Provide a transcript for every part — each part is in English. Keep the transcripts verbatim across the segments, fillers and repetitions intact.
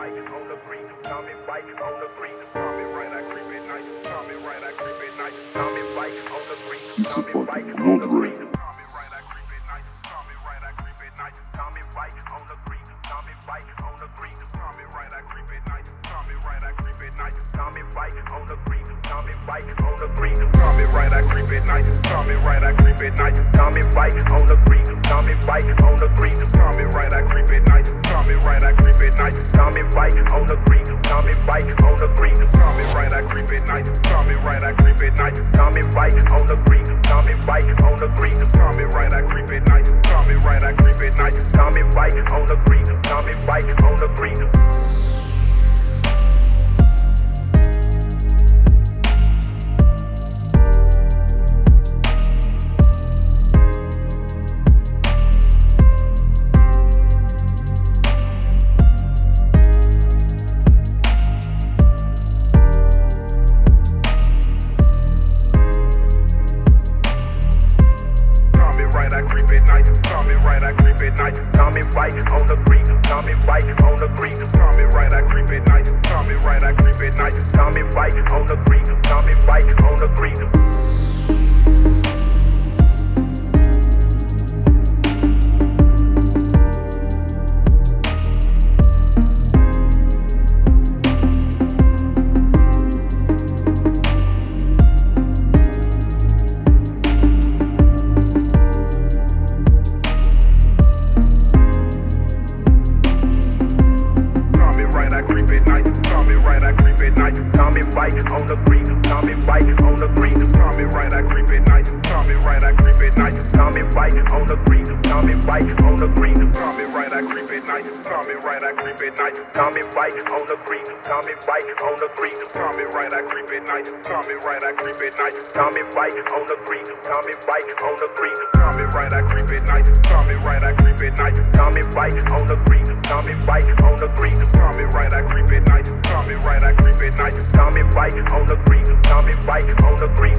bike on the creek, Tommy bike on the creek, Tommy right, I creep at night, Tommy right, I creep at night, Tommy bike on the creek, It's a Tommy bike fucking on the road creek, rage. Tommy right, I creep at night, Tommy right, I creep at night, Tommy bike on the creek, Tommy bike on the creek, Tommy right, I creep at night, Tommy right, I creep at night, Tommy bike on the creek, Tommy bike on the creek, Tommy right, I creep at night, Tommy right, I creep at night, Tommy bike on the creek, Tommy bike on the creek, Tommy right, I creep at night, Tommy right, I creep at night, Tommy bike on the creek, Tommy bike on the creek, Tommy right, I creep at night, Tommy right, I creep at night, Tommy bike on the creek, Tommy bike on the creek, Tommy right, I creep at night, Tommy right, I creep at night, Tommy bike on the creek, Tommy bike on the creek. Tommy bike on the creek, Tommy bike on the creek, Tommy right, I creep at night, Tommy right, I creep at night, Tommy bike on the creek, Tommy bike on the creek. Tommy bike on the creek, Tommy bike on the creek, Tommy right, I creep at night, Tommy right, I creep at night, Tommy bike on the creek, Tommy bike on the creek, Tommy right, I creep at night, Tommy right, I creep at night, Tommy bike on the creek, Tommy bike on the creek, Tommy right, I creep at night, Tommy right, I creep at night, Tommy bike on the creek, Tommy bike on the creek, Tommy right, I creep at night, Tommy right, I creep at night, Tommy bike on the creek, Tommy bike on the creek, Tommy right, I creep at night, Tommy right, I creep at night, Tommy bike on the creek, Tommy bike on the creek.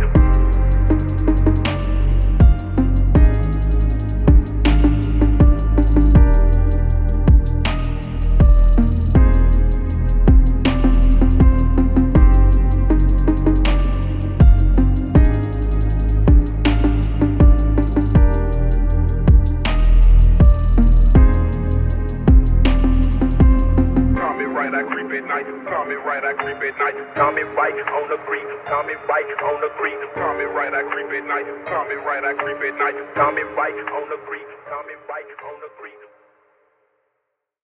Tommy right, I creep at night, Tommy bike on the creek, Tommy bike on the creek, Tommy right, I creep at night, Tommy right, I creep at night, Tommy bike on the creek, Tommy bike on the creek.